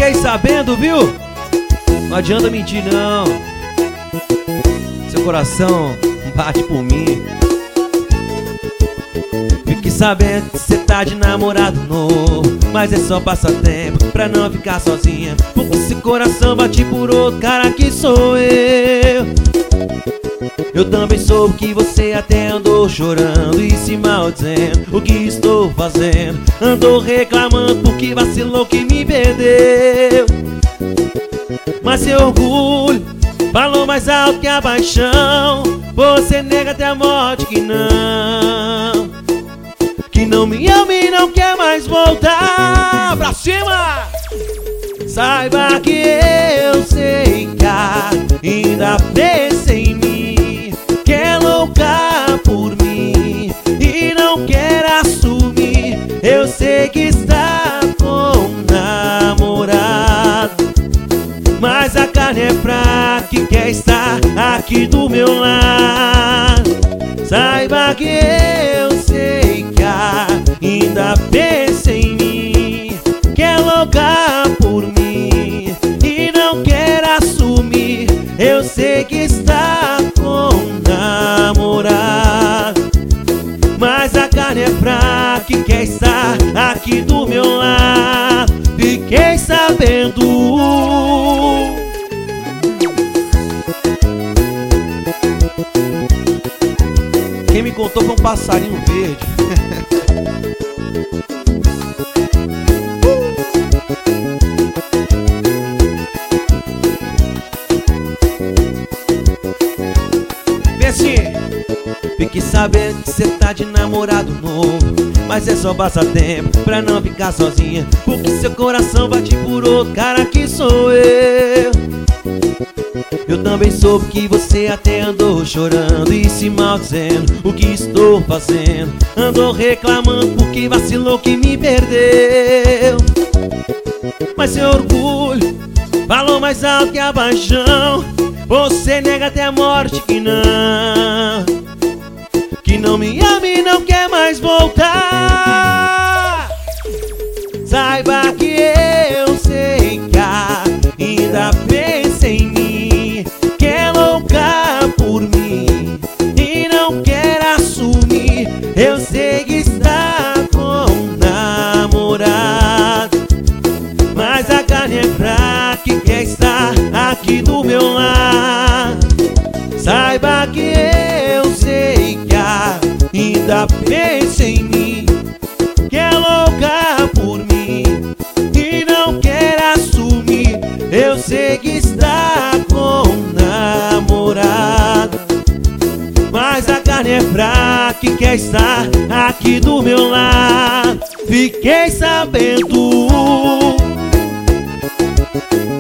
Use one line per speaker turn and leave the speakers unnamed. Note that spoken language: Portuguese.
Fiquei sabendo, viu? Não adianta mentir não. Seu coração bate por mim. Fique sabendo que cê tá de namorado novo, mas é só passatempo pra não ficar sozinha. Porque esse coração bate por outro cara que sou eu. Eu também soube que você até andou chorando e se maldizendo o que estou fazendo. Andou reclamando porque vacilou que me perdeu. Mas seu orgulho falou mais alto que a paixão. Você nega até a morte que não me ama e não quer mais voltar. Pra cima! Saiba que eu sei que ainda pensa em mim, que é louca por mim e não quer assumir. Eu sei que está com um namorado, mas a carne é fraca e quer estar aqui do meu lado. Saiba que eu sei que ainda pensa em mim, que é louca por mim e não quer assumir. Eu sei que está com um namorado, mas a carne é fraca e quer estar aqui do meu lado. Fiquei sabendo. Quem me contou foi um passarinho verde. Vê assim. Fique sabendo que cê tá de namorado novo, mas é só passatempo pra não ficar sozinha. Porque seu coração bate por outro cara que sou eu. Eu também soube que você até andou chorando e se maldizendo o que estou fazendo. Andou reclamando porque vacilou que me perdeu. Mas seu orgulho falou mais alto que a paixão. Você nega até a morte que não me ama e não quer mais voltar. Saiba que eu sei que ainda pensa em mim, que é louca por mim e não quer assumir. Eu sei que está com um namorado, mas a carne é fraca e quer estar aqui do meu lado. Saiba que eu sei que ainda pensa em mim, que é louca por mim e não quer assumir. Eu sei que está com um namorado, mas a carne é fraca e quer estar aqui do meu lado. Fiquei sabendo.